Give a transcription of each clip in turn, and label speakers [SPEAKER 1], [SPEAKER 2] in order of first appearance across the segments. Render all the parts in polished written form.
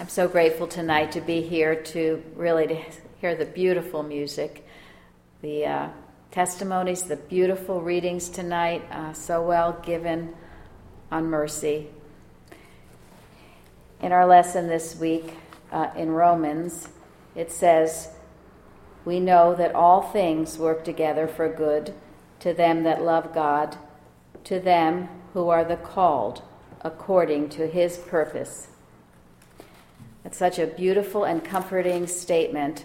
[SPEAKER 1] I'm so grateful tonight to be here to hear the beautiful music, the testimonies, the beautiful readings tonight, so well given on mercy. In our lesson this week in Romans, it says, "We know that all things work together for good to them that love God, to them who are the called according to his purpose." It's such a beautiful and comforting statement.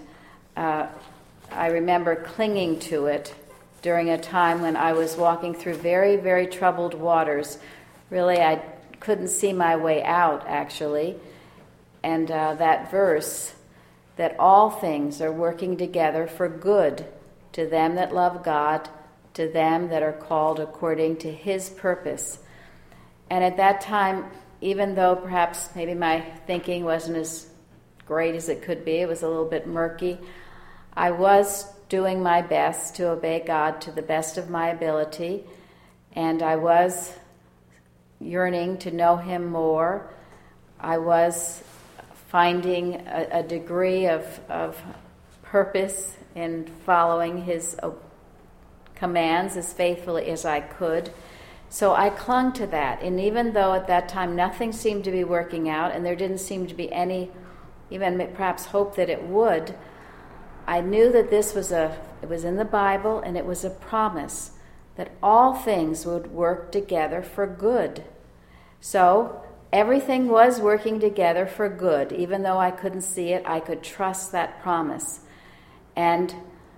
[SPEAKER 1] I remember clinging to it during a time when I was walking through very, very troubled waters. Really, I couldn't see my way out, actually. And that verse, that all things are working together for good to them that love God, to them that are called according to his purpose. And at that time, even though perhaps maybe my thinking wasn't as great as it could be, it was a little bit murky, I was doing my best to obey God to the best of my ability, and I was yearning to know him more. I was finding a degree of purpose in following his commands as faithfully as I could. So I clung to that, and even though at that time nothing seemed to be working out, and there didn't seem to be any, even perhaps hope that it would, I knew that it was in the Bible, and it was a promise that all things would work together for good. So everything was working together for good. Even though I couldn't see it, I could trust that promise. And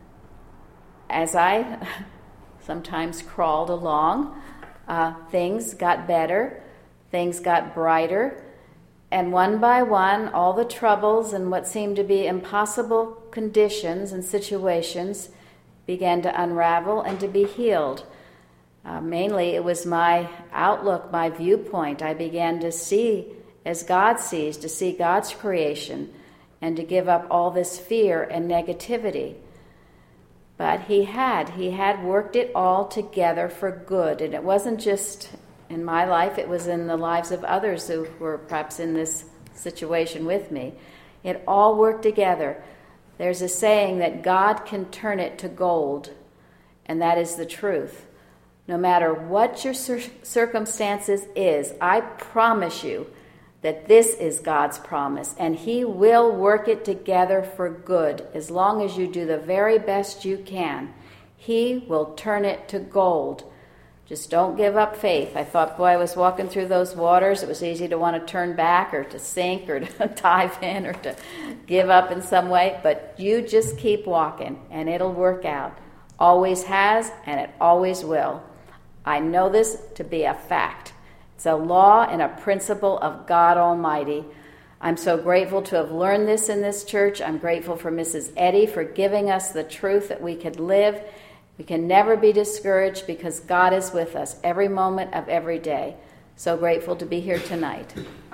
[SPEAKER 1] as I sometimes crawled along, things got better, things got brighter, and one by one, all the troubles and what seemed to be impossible conditions and situations began to unravel and to be healed. Mainly, it was my outlook, my viewpoint. I began to see as God sees, to see God's creation, and to give up all this fear and negativity. But he had worked it all together for good. And it wasn't just in my life, it was in the lives of others who were perhaps in this situation with me. It all worked together. There's a saying that God can turn it to gold, and that is the truth. No matter what your circumstances is, I promise you that this is God's promise, and he will work it together for good. As long as you do the very best you can, he will turn it to gold. Just don't give up faith. I thought, boy, I was walking through those waters. It was easy to want to turn back or to sink or to dive in or to give up in some way. But you just keep walking, and it'll work out. Always has, and it always will. I know this to be a fact. It's a law and a principle of God Almighty. I'm so grateful to have learned this in this church. I'm grateful for Mrs. Eddy for giving us the truth that we could live. We can never be discouraged because God is with us every moment of every day. So grateful to be here tonight.